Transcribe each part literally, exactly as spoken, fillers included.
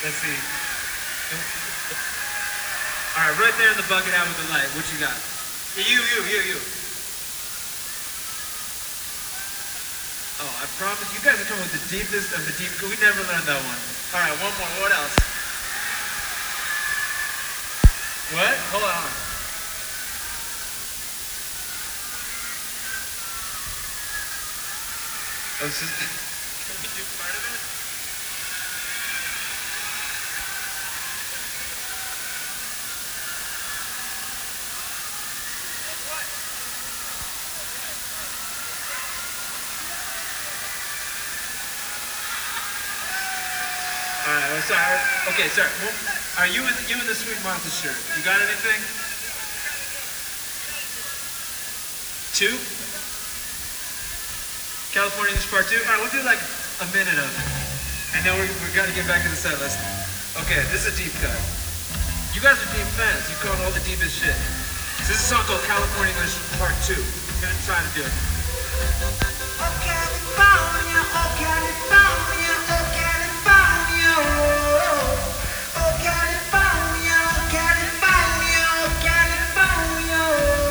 Let's see. All right, right there in the bucket hat with the light. What you got? Yeah, you, you, you, you. Oh, I promise you guys are coming with the deepest of the deep. We never learned that one. All right, one more. What else? What? Hold on. Oh, this is, can we do part of it? Alright, I'm sorry. Okay, sorry. Well, are you in you in the Sweet Monster shirt? You got anything? Two? California English part two? Alright, we'll do like a minute of it. And then we're, we're gonna get back to the set list. Okay, this is a deep cut. You guys are deep fans. You called all the deepest shit. So this is a song called California English part two. I'm gonna try to do it. Oh California, oh California, oh California, oh California, oh California, oh California.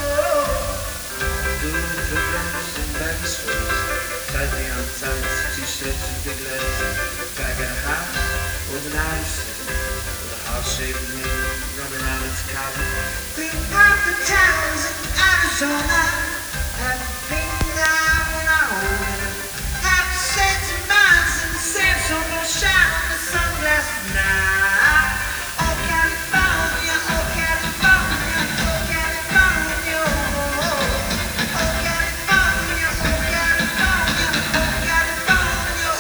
Blue flip-flops and baggy sweats, tightly on tights, t-shirts and big legs. Back at a house with an ice, with a heart-shaped name running around its collar. Think of the towns in Arizona, and been there when I own it. Have to say to minds and save some more shine on the sunglasses now. Oh California, oh California, oh California, oh, oh California, oh California, oh California,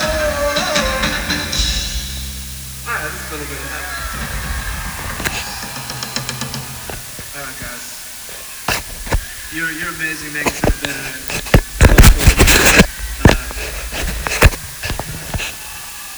oh. Alright, this is a little bit of that. Alright guys. You're you're amazing, making it better.